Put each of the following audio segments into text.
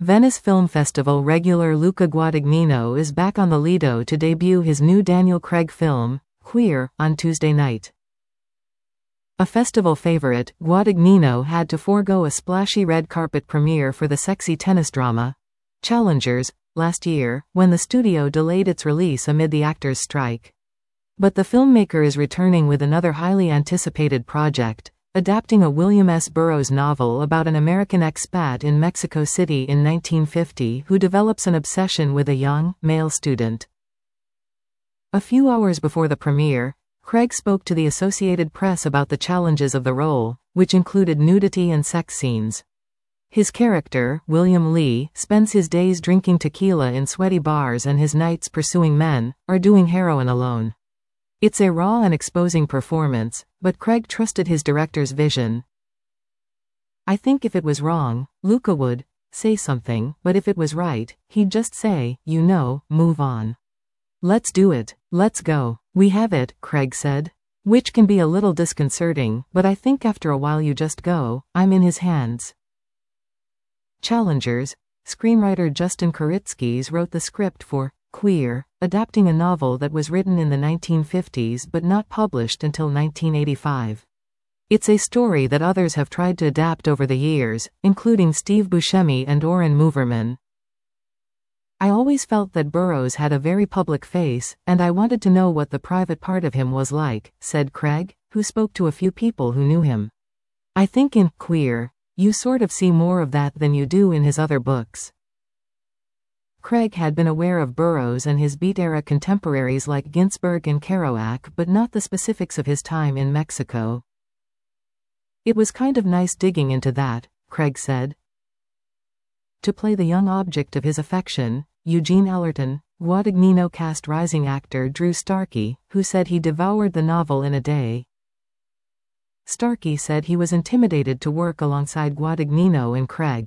Venice Film Festival regular Luca Guadagnino is back on the Lido to debut his new Daniel Craig film, Queer, on Tuesday night. A festival favorite, Guadagnino had to forego a splashy red carpet premiere for the sexy tennis drama, Challengers, last year, when the studio delayed its release amid the actors' strike. But the filmmaker is returning with another highly anticipated project, adapting a William S. Burroughs novel about an American expat in Mexico City in 1950 who develops an obsession with a young, male student. A few hours before the premiere, Craig spoke to the Associated Press about the challenges of the role, which included nudity and sex scenes. His character, William Lee, spends his days drinking tequila in sweaty bars and his nights pursuing men, or doing heroin alone. It's a raw and exposing performance, but Craig trusted his director's vision. I think if it was wrong, Luca would say something, but if it was right, he'd just say, move on. Let's do it, let's go. We have it, Craig said. Which can be a little disconcerting, but I think after a while you just go, I'm in his hands. Challengers, screenwriter Justin Kuritzkis wrote the script for Queer, adapting a novel that was written in the 1950s but not published until 1985. It's a story that others have tried to adapt over the years, including Steve Buscemi and Oren Moverman. I always felt that Burroughs had a very public face, and I wanted to know what the private part of him was like, said Craig, who spoke to a few people who knew him. I think in Queer, you sort of see more of that than you do in his other books. Craig had been aware of Burroughs and his Beat-era contemporaries like Ginsberg and Kerouac, but not the specifics of his time in Mexico. It was kind of nice digging into that, Craig said. To play the young object of his affection, Eugene Allerton, Guadagnino cast rising actor Drew Starkey, who said he devoured the novel in a day. Starkey said he was intimidated to work alongside Guadagnino and Craig.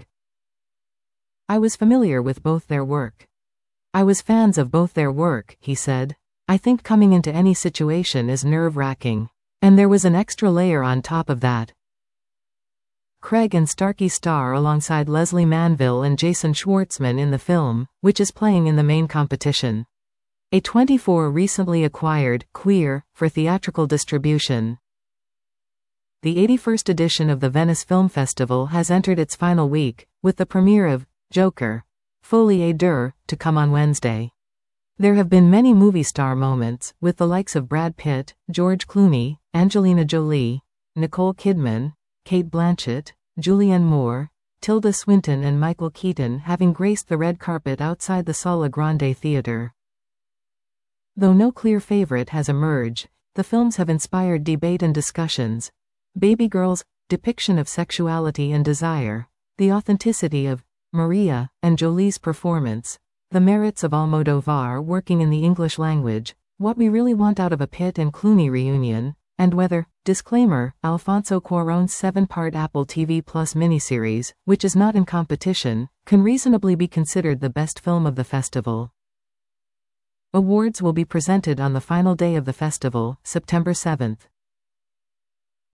I was familiar with both their work. I was fans of both their work, he said. I think coming into any situation is nerve-wracking. And there was an extra layer on top of that. Craig and Starkey star alongside Leslie Manville and Jason Schwartzman in the film, which is playing in the main competition. A24 recently acquired Queer for theatrical distribution. The 81st edition of the Venice Film Festival has entered its final week, with the premiere of Joker, Folie à Deux, to come on Wednesday. There have been many movie star moments, with the likes of Brad Pitt, George Clooney, Angelina Jolie, Nicole Kidman, Cate Blanchett, Julianne Moore, Tilda Swinton and Michael Keaton having graced the red carpet outside the Sala Grande Theatre. Though no clear favorite has emerged, the films have inspired debate and discussions. Baby Girl's depiction of sexuality and desire, the authenticity of Maria and Jolie's performance, the merits of Almodovar working in the English language, what we really want out of a Pitt and Clooney reunion, and whether, disclaimer, Alfonso Cuarón's 7-part Apple TV Plus miniseries, which is not in competition, can reasonably be considered the best film of the festival. Awards will be presented on the final day of the festival, September 7th.